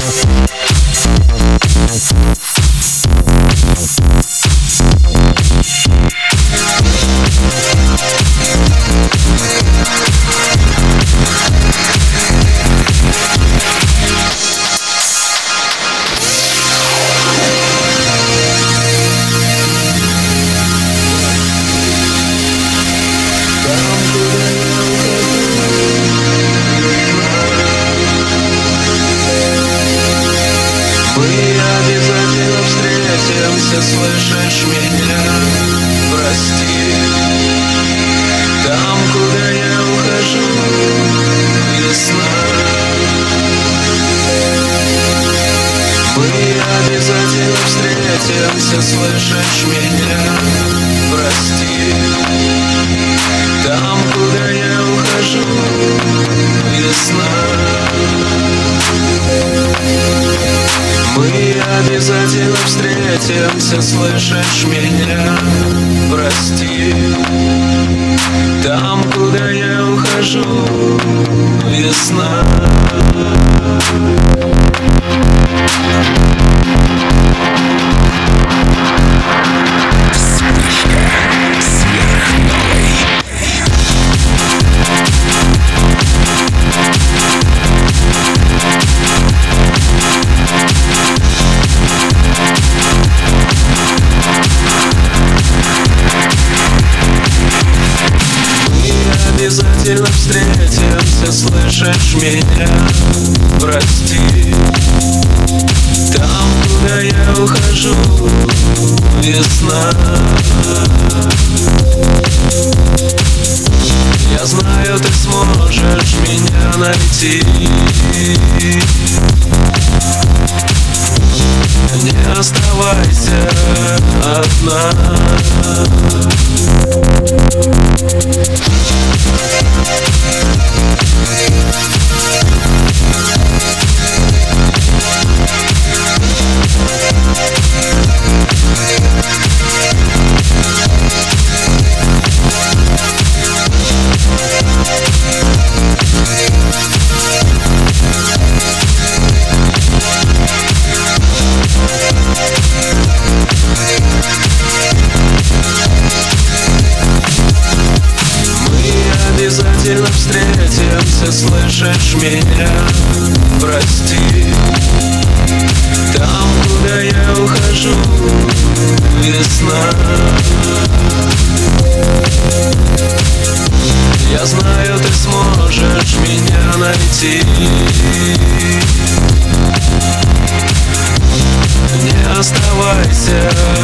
Слышишь меня? Прости. Там, куда я ухожу, весна. Мы обязательно встретимся, слышишь меня? Прости. Там, куда я ухожу, весна. Мы обязательно встретимся, слышишь меня? Прости. Там, куда я ухожу, весна. Обязательно встретимся, слышишь меня? Прости. Там, куда я ухожу, весна. Я знаю, ты сможешь меня найти. Не оставайся одна. Обязательно встретимся, слышишь меня? Прости. Там, куда я ухожу, весна. Я знаю, ты сможешь меня найти. Не оставайся